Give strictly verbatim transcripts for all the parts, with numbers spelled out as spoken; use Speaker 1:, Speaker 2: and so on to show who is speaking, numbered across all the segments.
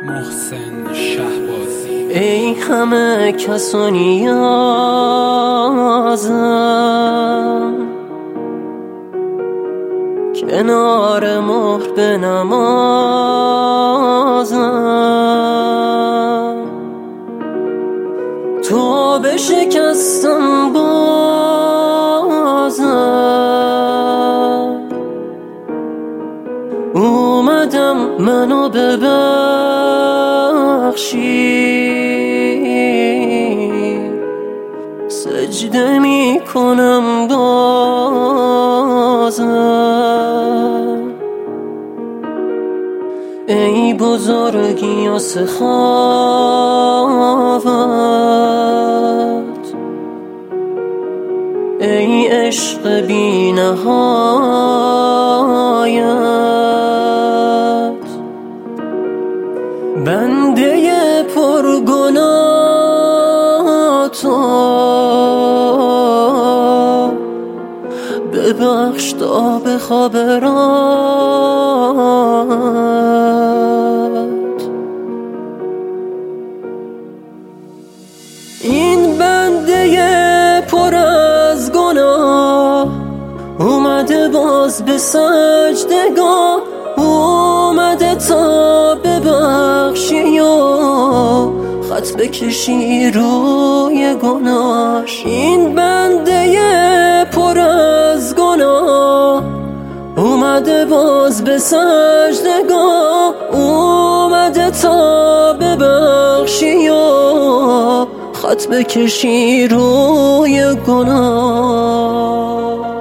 Speaker 1: محسن شهبازی.
Speaker 2: ای همه کس و نیازم، کنار مهر بنمازم، تو بشکستم بازم، اومدم منو ببخشی، سجده می کنم بازم. ای بزرگی و سخاوت، ای عشق بی نهایت، بنده پرگناه تو ببخش تا بخواب رات. این بنده پر از گناه اومده باز به سجدگاه، اومده تا ببخشی و خط بکشی روی گناهش. این بنده پر از گناه اومده باز به سجدگاه، اومده تا ببخشی و خط بکشی روی گناه.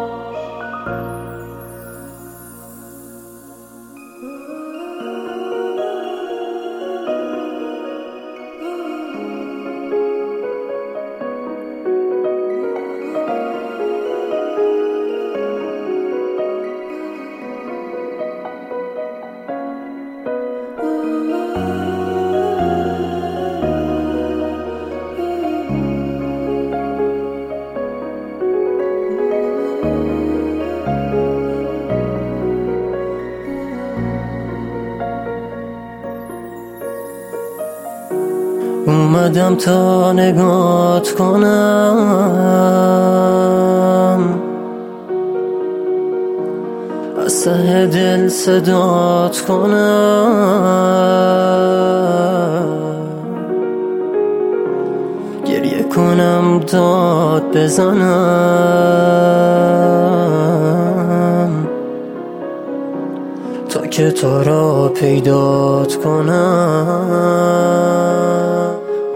Speaker 2: اومدم تا نگات کنم، از ته دل صدات کنم، گریه کنم داد بزنم، تا که تو را پیدات کنم.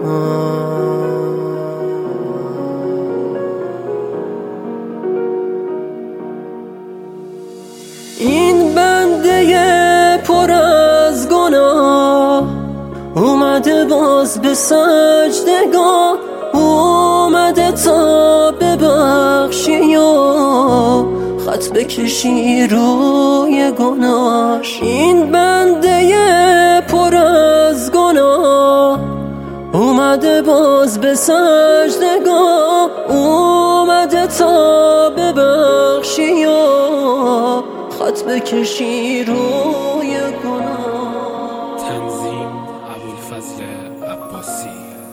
Speaker 2: این بنده پر از گناه اومده باز به سجدگاه، اومده تا ببخشی و خط بکشی روی گناهش. این بنده پر از گناه اومده باز به سجدگاه، اومده تا ببخشی و خط بکشی روی گناه.
Speaker 1: تنظیم ابوالفضل عباسی.